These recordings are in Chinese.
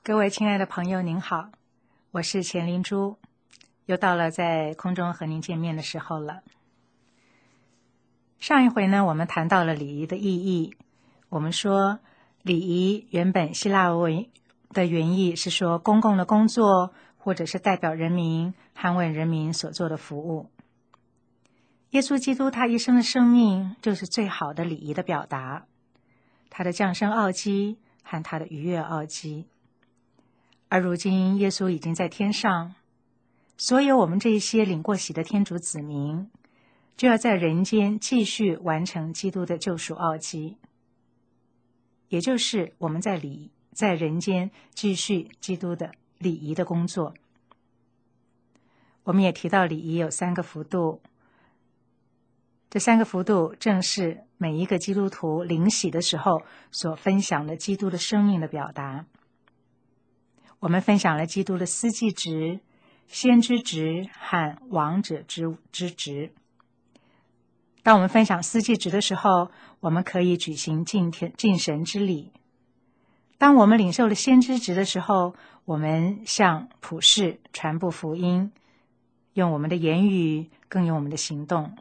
各位亲爱的朋友您好，我是钱灵珠，又到了在空中和您见面的时候了。上一回呢，我们谈到了礼仪的意义。我们说礼仪原本希腊文的原意是说公共的工作，或者是代表人民捍卫人民所做的服务。耶稣基督他一生的生命就是最好的礼仪的表达，他的降生奥迹和他的逾越奥迹。而如今耶稣已经在天上，所有我们这些领过洗的天主子民就要在人间继续完成基督的救赎奥迹，也就是我们在人间继续基督的礼仪的工作。我们也提到礼仪有3个幅度，这3个幅度正是每一个基督徒领洗的时候所分享的基督的生命的表达。我们分享了基督的司祭职、先知职和王者之职。当我们分享司祭职的时候，我们可以举行敬神之礼；当我们领受了先知职的时候，我们向普世传播福音，用我们的言语，更用我们的行动。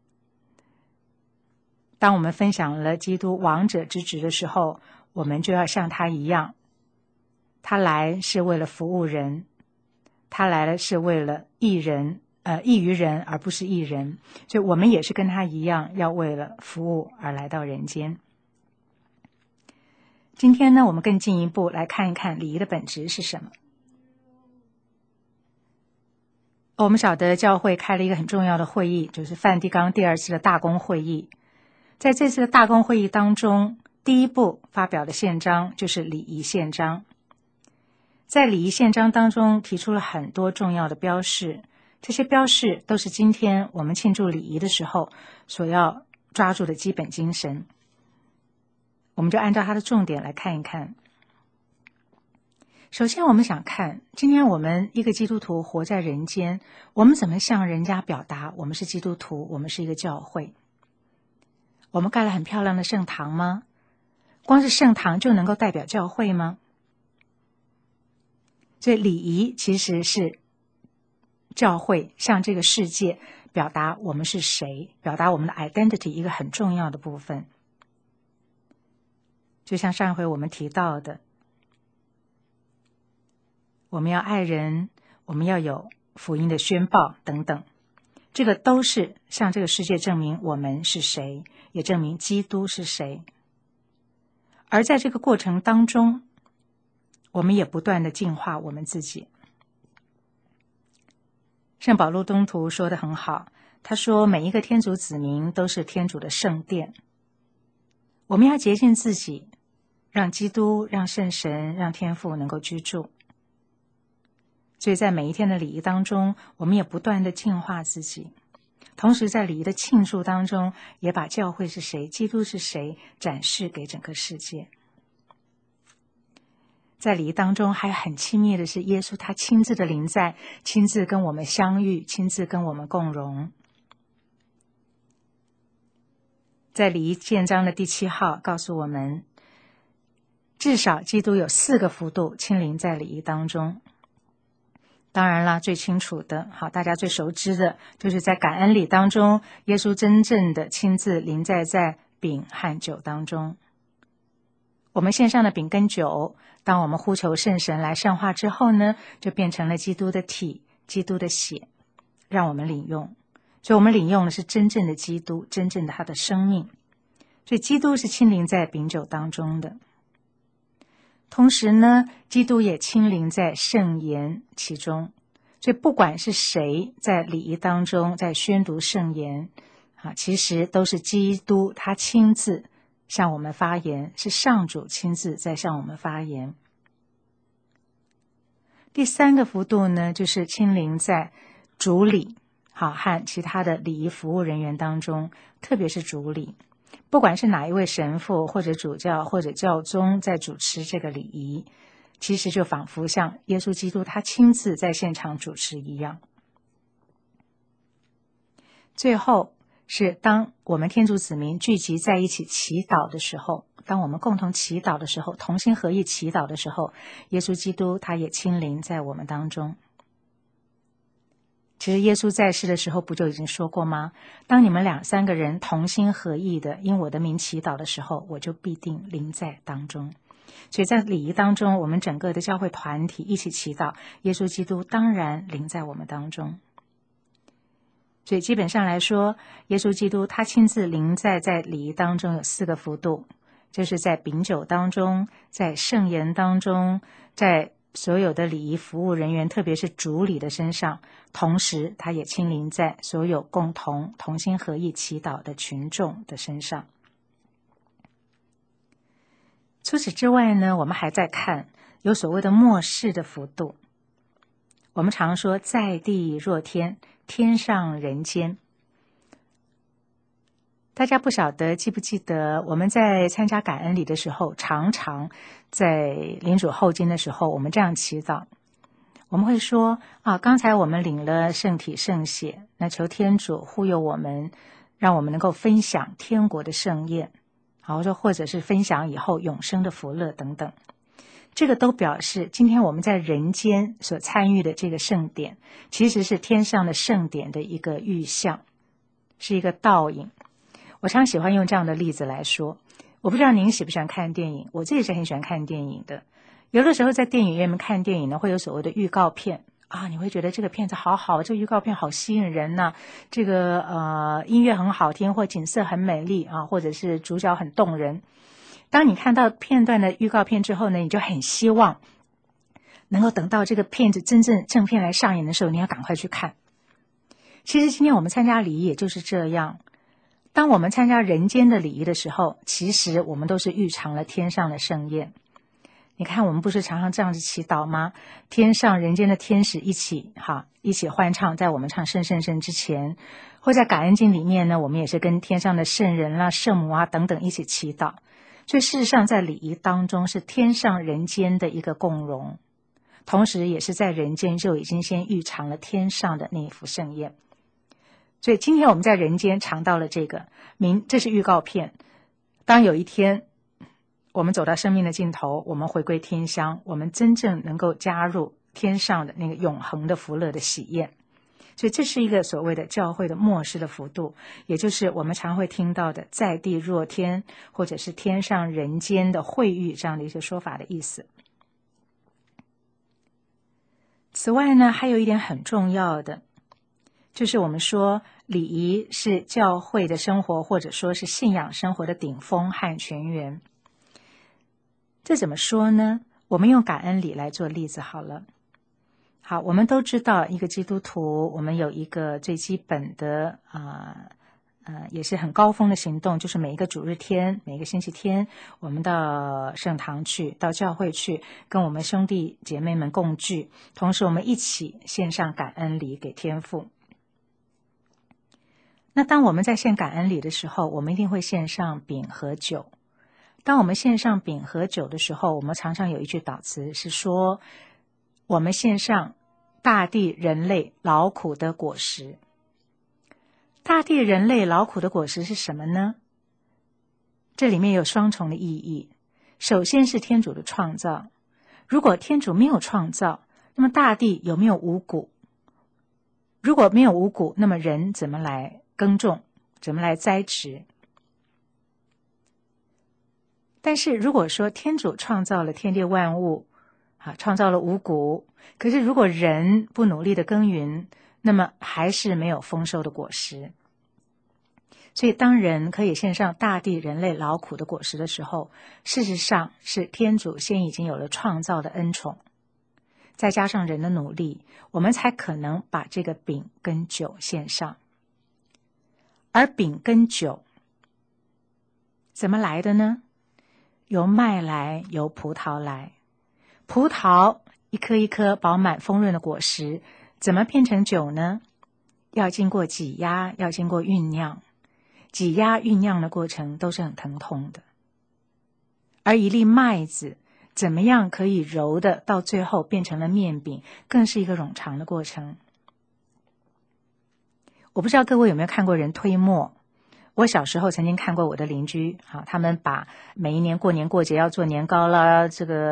当我们分享了基督王者之职的时候，我们就要像他一样，他来是为了服务人，他来了是为了益于人，而不是益人。所以我们也是跟他一样，要为了服务而来到人间。今天呢，我们更进一步来看一看礼仪的本质是什么。我们晓得教会开了一个很重要的会议，就是梵蒂冈第2次的大公会议。在这次的大公会议当中，第一部发表的宪章就是礼仪宪章。在礼仪宪章当中提出了很多重要的标示，这些标示都是今天我们庆祝礼仪的时候所要抓住的基本精神。我们就按照它的重点来看一看。首先我们想看，今天我们一个基督徒活在人间，我们怎么向人家表达我们是基督徒，我们是一个教会？我们盖了很漂亮的圣堂吗？光是圣堂就能够代表教会吗？所以礼仪其实是教会向这个世界表达我们是谁，表达我们的 identity 一个很重要的部分。就像上一回我们提到的，我们要爱人，我们要有福音的宣报等等，这个都是向这个世界证明我们是谁，也证明基督是谁。而在这个过程当中，我们也不断的净化我们自己。圣保禄宗徒说得很好，他说每一个天主子民都是天主的圣殿，我们要洁净自己，让基督、让圣神、让天父能够居住。所以在每一天的礼仪当中，我们也不断的净化自己，同时在礼仪的庆祝当中，也把教会是谁、基督是谁展示给整个世界。在礼仪当中还很亲密的是耶稣，他亲自的临在，亲自跟我们相遇，亲自跟我们共融。在礼仪宪章的第7号告诉我们，至少基督有4个幅度亲临在礼仪当中。当然了，最清楚的，大家最熟知的，就是在感恩礼当中，耶稣真正的亲自临在饼和酒当中。我们献上的饼跟酒，当我们呼求圣神来圣化之后呢，就变成了基督的体、基督的血，让我们领用。所以我们领用的是真正的基督，真正的他的生命。所以基督是亲临在饼酒当中的。同时呢，基督也亲临在圣言其中。所以不管是谁在礼仪当中在宣读圣言，其实都是基督他亲自向我们发言，是上主亲自在向我们发言。第3个幅度呢，就是亲临在主礼和其他的礼仪服务人员当中，特别是主礼。不管是哪一位神父或者主教或者教宗在主持这个礼仪，其实就仿佛像耶稣基督他亲自在现场主持一样。最后是当我们天主子民聚集在一起祈祷的时候， 当我们共同祈祷的时候，同心合意祈祷的时候，耶稣基督他也亲临在我们当中。其实耶稣在世的时候不就已经说过吗？当你们2、3个人同心合意的因我的名祈祷的时候，我就必定临在当中。所以在礼仪当中，我们整个的教会团体一起祈祷，耶稣基督当然临在我们当中。所以基本上来说，耶稣基督他亲自临在礼仪当中有4个幅度，就是在饼酒当中，在圣言当中，在所有的礼仪服务人员，特别是主礼的身上，同时他也亲临在所有共同同心合意祈祷的群众的身上。除此之外呢，我们还在看有所谓的末世的幅度。我们常说在地若天，天上人间。大家不晓得记不记得，我们在参加感恩礼的时候，常常在领主后经的时候，我们这样祈祷。我们会说刚才我们领了圣体圣血，那求天主护佑我们，让我们能够分享天国的盛宴，或者是分享以后永生的福乐等等。这个都表示今天我们在人间所参与的这个圣典，其实是天上的圣典的一个预象，是一个倒影。我常喜欢用这样的例子来说，我不知道您喜不喜欢看电影，我自己是很喜欢看电影的。有的时候在电影院里面看电影呢，会有所谓的预告片你会觉得这个片子好好，这个预告片好吸引人呢，这个音乐很好听，或景色很美丽或者是主角很动人。当你看到片段的预告片之后呢，你就很希望能够等到这个片子真正正片来上演的时候，你要赶快去看。其实今天我们参加礼仪也就是这样，当我们参加人间的礼仪的时候，其实我们都是预尝了天上的盛宴。你看我们不是常常这样子祈祷吗？天上人间的天使一起欢唱，在我们唱圣圣圣之前，或在感恩经里面呢，我们也是跟天上的圣人啦、圣母等等一起祈祷。所以事实上在礼仪当中是天上人间的一个共融，同时也是在人间就已经先预尝了天上的那一幅盛宴。所以今天我们在人间尝到了这个，这是预告片。当有一天我们走到生命的尽头，我们回归天乡，我们真正能够加入天上的那个永恒的福乐的喜宴。所以这是一个所谓的教会的末世的幅度，也就是我们常会听到的在地若天，或者是天上人间的会遇这样的一些说法的意思。此外呢，还有一点很重要的，就是我们说礼仪是教会的生活，或者说是信仰生活的顶峰和泉源。这怎么说呢？我们用感恩礼来做例子好了。好，我们都知道一个基督徒，我们有一个最基本的也是很高峰的行动，就是每一个主日天，每一个星期天，我们到圣堂去，到教会去，跟我们兄弟姐妹们共聚，同时我们一起献上感恩礼给天父。那当我们在献感恩礼的时候，我们一定会献上饼和酒。当我们献上饼和酒的时候，我们常常有一句祷词是说，我们献上大地人类劳苦的果实。大地人类劳苦的果实是什么呢？这里面有双重的意义。首先是天主的创造，如果天主没有创造，那么大地有没有五谷？如果没有五谷，那么人怎么来耕种，怎么来栽植？但是如果说天主创造了天地万物创造了五谷，可是如果人不努力的耕耘，那么还是没有丰收的果实。所以当人可以献上大地人类劳苦的果实的时候，事实上是天主先已经有了创造的恩宠，再加上人的努力，我们才可能把这个饼跟酒献上。而饼跟酒怎么来的呢？由麦来，由葡萄来。葡萄一颗一颗饱满丰润的果实，怎么变成酒呢？要经过挤压，要经过酝酿。挤压酝酿的过程都是很疼痛的。而一粒麦子怎么样可以揉的到最后变成了面饼，更是一个冗长的过程。我不知道各位有没有看过人推磨， 我小时候曾经看过我的邻居，他们把每一年过年过节要做年糕啦，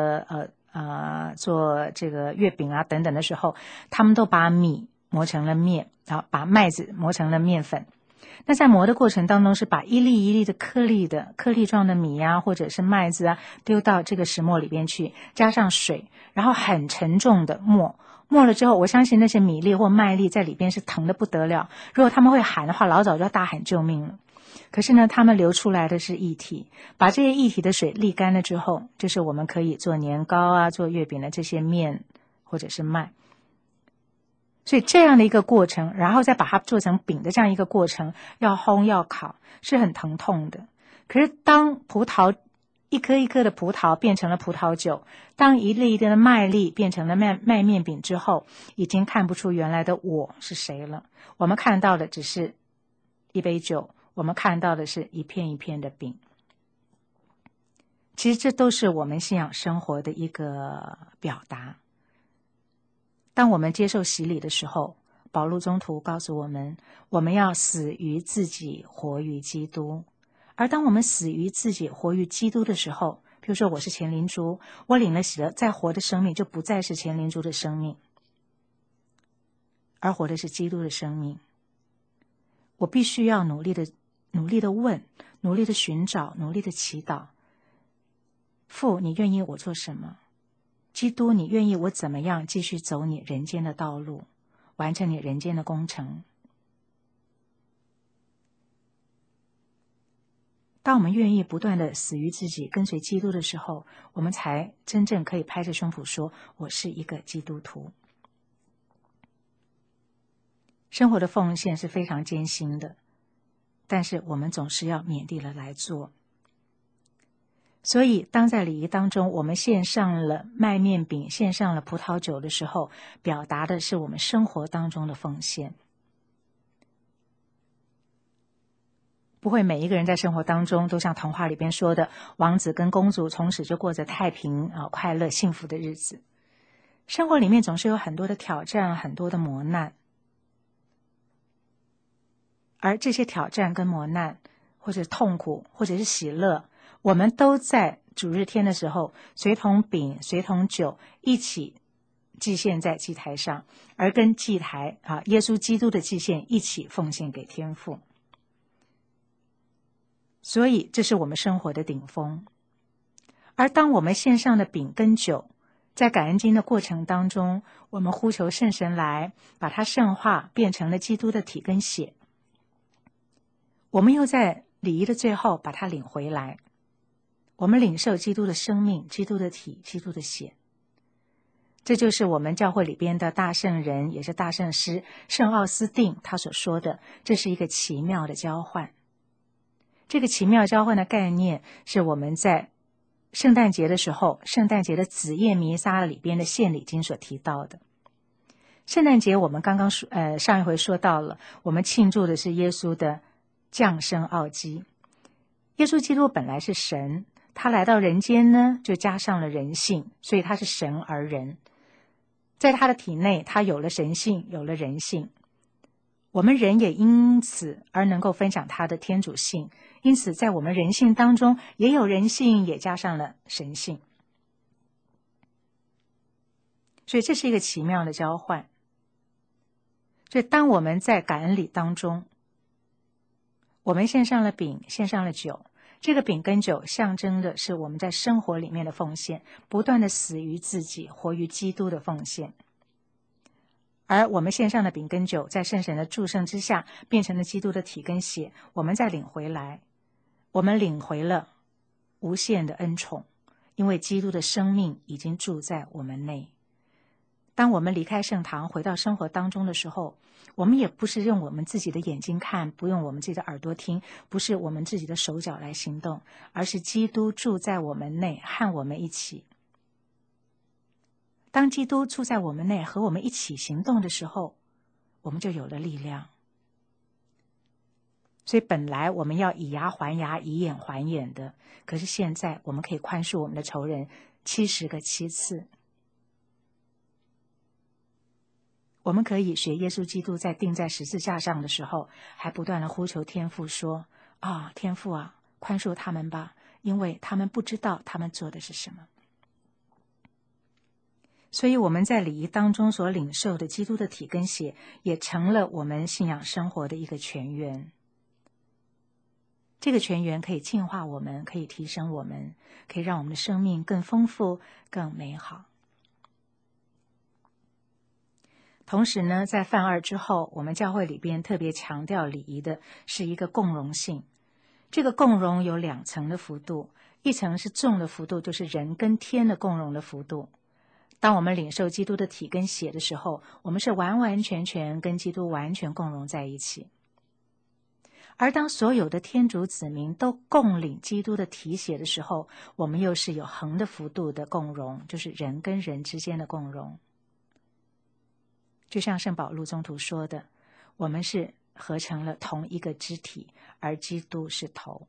做这个月饼啊等等的时候，他们都把米磨成了面，把麦子磨成了面粉。那在磨的过程当中，是把一粒一粒的颗粒状的米啊，或者是麦子啊，丢到这个石磨里边去，加上水，然后很沉重的磨了之后，我相信那些米粒或麦粒在里边是疼得不得了。如果他们会喊的话，老早就要大喊救命了。可是呢，他们流出来的是液体，把这些液体的水沥干了之后，就是我们可以做年糕啊、做月饼的这些面或者是麦。所以这样的一个过程，然后再把它做成饼的这样一个过程，要烘要烤，是很疼痛的。可是当葡萄一颗一颗的葡萄变成了葡萄酒，当一粒一粒的麦粒变成了麦面饼之后，已经看不出原来的我是谁了。我们看到的只是一杯酒，我们看到的是一片一片的饼。其实这都是我们信仰生活的一个表达。当我们接受洗礼的时候，保禄宗徒告诉我们，我们要死于自己，活于基督。而当我们死于自己，活于基督的时候，比如说我是前灵珠，我领了洗了，再活的生命就不再是前灵珠的生命，而活的是基督的生命。我必须要努力的问，努力的寻找，努力的祈祷。父，你愿意我做什么？基督，你愿意我怎么样继续走你人间的道路，完成你人间的工程？当我们愿意不断的死于自己，跟随基督的时候，我们才真正可以拍着胸脯说，我是一个基督徒。生活的奉献是非常艰辛的，但是我们总是要勉励了来做。所以当在礼仪当中，我们献上了麦面饼，献上了葡萄酒的时候，表达的是我们生活当中的奉献。不会每一个人在生活当中都像童话里边说的，王子跟公主从此就过着太平快乐幸福的日子。生活里面总是有很多的挑战，很多的磨难，而这些挑战跟磨难，或者痛苦，或者是喜乐，我们都在主日天的时候，随同饼随同酒一起祭献在祭台上，而跟祭台耶稣基督的祭献一起奉献给天父。所以这是我们生活的顶峰。而当我们献上的饼跟酒，在感恩经的过程当中，我们呼求圣神来把它圣化，变成了基督的体跟血。我们又在礼仪的最后把它领回来，我们领受基督的生命，基督的体，基督的血。这就是我们教会里边的大圣人，也是大圣师圣奥斯定他所说的，这是一个奇妙的交换。这个奇妙交换的概念是我们在圣诞节的时候，圣诞节的子夜弥撒里边的献礼经所提到的。圣诞节我们刚刚上一回说到了，我们庆祝的是耶稣的降生奥迹。耶稣基督本来是神，他来到人间呢，就加上了人性，所以他是神而人。在他的体内，他有了神性，有了人性。我们人也因此而能够分享他的天主性，因此在我们人性当中也有人性，也加上了神性。所以这是一个奇妙的交换。所以当我们在感恩礼当中，我们献上了饼，献上了酒，这个饼跟酒象征的是我们在生活里面的奉献，不断的死于自己，活于基督的奉献。而我们献上的饼跟酒，在圣神的祝圣之下，变成了基督的体跟血，我们再领回来，我们领回了无限的恩宠，因为基督的生命已经住在我们内。当我们离开圣堂，回到生活当中的时候，我们也不是用我们自己的眼睛看，不用我们自己的耳朵听，不是我们自己的手脚来行动，而是基督住在我们内，和我们一起。当基督住在我们内，和我们一起行动的时候，我们就有了力量。所以本来我们要以牙还牙，以眼还眼的，可是现在我们可以宽恕我们的仇人70个7次。我们可以学耶稣基督在钉在十字架上的时候，还不断的呼求天父说， 天父啊，宽恕他们吧，因为他们不知道他们做的是什么。所以我们在礼仪当中所领受的基督的体跟血，也成了我们信仰生活的一个泉源。这个泉源可以净化我们，可以提升我们，可以让我们的生命更丰富、更美好。同时呢，在犯二之后，我们教会里边特别强调礼仪的是一个共融性。这个共融有2层的幅度，一层是重的幅度，就是人跟天的共融的幅度。当我们领受基督的体跟血的时候，我们是完完全全跟基督完全共融在一起。而当所有的天主子民都共领基督的体血的时候，我们又是有横的幅度的共融，就是人跟人之间的共融。就像圣保禄宗徒说的，我们是合成了同一个肢体，而基督是头。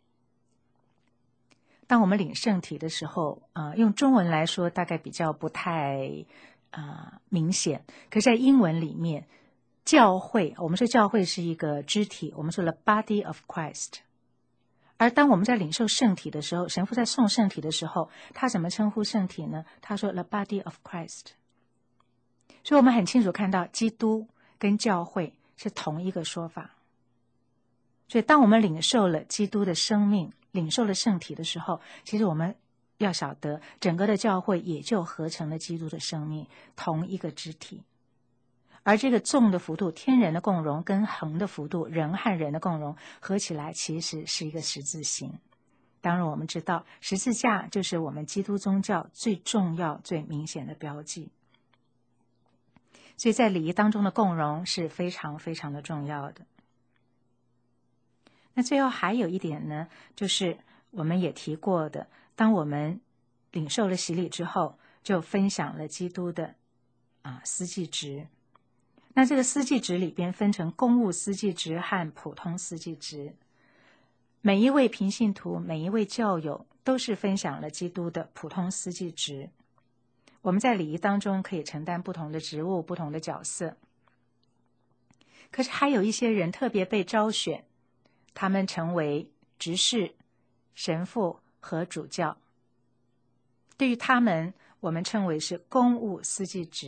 当我们领圣体的时候，用中文来说大概比较不太明显，可是在英文里面，教会，我们说教会是一个肢体，我们说 the body of Christ。而当我们在领受圣体的时候，神父在送圣体的时候，他怎么称呼圣体呢？他说 the body of Christ。所以我们很清楚看到基督跟教会是同一个说法。所以当我们领受了基督的生命，领受了圣体的时候，其实我们要晓得整个的教会也就合成了基督的生命，同一个肢体。而这个纵的幅度，天人的共融，跟横的幅度，人和人的共融，合起来其实是一个十字形。当然我们知道十字架就是我们基督宗教最重要最明显的标记。所以在礼仪当中的共融是非常非常的重要的。那最后还有一点呢，就是我们也提过的，当我们领受了洗礼之后，就分享了基督的司祭职。那这个司祭职里边分成公务司祭职和普通司祭职。每一位平信徒，每一位教友都是分享了基督的普通司祭职。我们在礼仪当中可以承担不同的职务，不同的角色。可是还有一些人特别被招选，他们成为执事、神父和主教。对于他们，我们称为是公务司祭职。